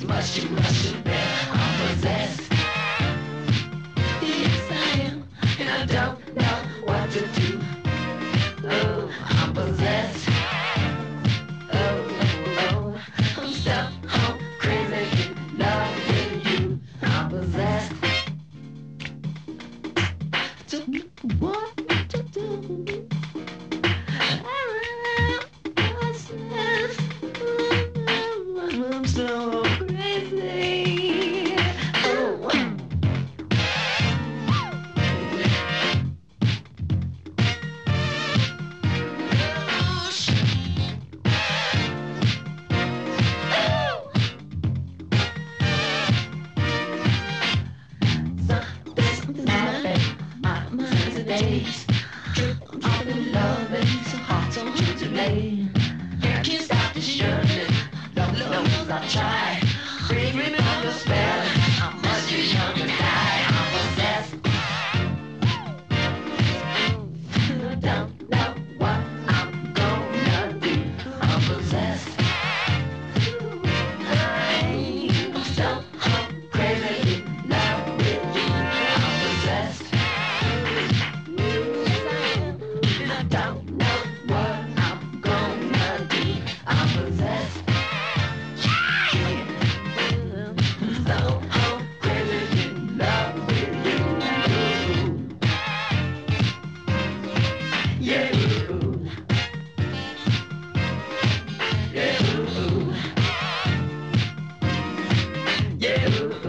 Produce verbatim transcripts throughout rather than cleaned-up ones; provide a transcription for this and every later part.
much too much to bear. I'm possessed. Yes, I am, and I don't know what to do. Oh, I'm possessed. Oh, oh, oh, I'm stuck home crazy in love with you. I'm possessed. What to do? I'm so crazy. Oh. Something's happening. My mind's a daze. I'm falling in love and so hard, so hard to lay. Can't stop this journey. Love knows I try. Free me from your spell. I'm much too young to die. I'm possessed. I don't know what I'm gonna do. I'm possessed. I'm so I'm crazy in love with you. I'm possessed. Yes, I am. And I don't know what I'm gonna do. I'm possessed. So I'm crazy in love with you. Yeah. Yeah. Yeah.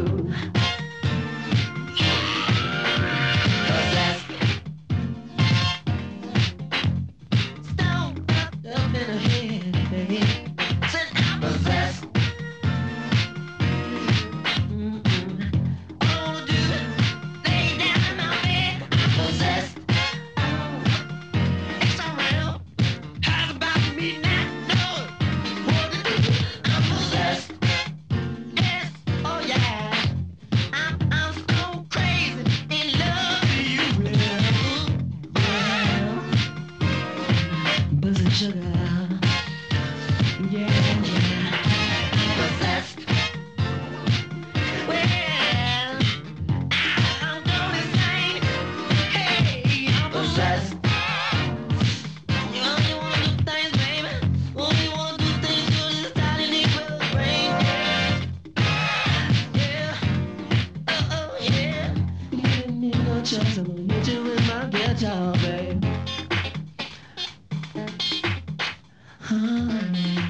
Possessed. Stoned up in a head, baby. Said I'm possessed. Sugar, yeah, yeah. Possessed. Well, I'm going insane. Hey, I'm possessed. You only wanna do things, baby. Only wanna do things to this tiny little brain. Yeah. Oh, oh, yeah. You give me no choice. I'm gonna hit you with my guitar, babe. Honey.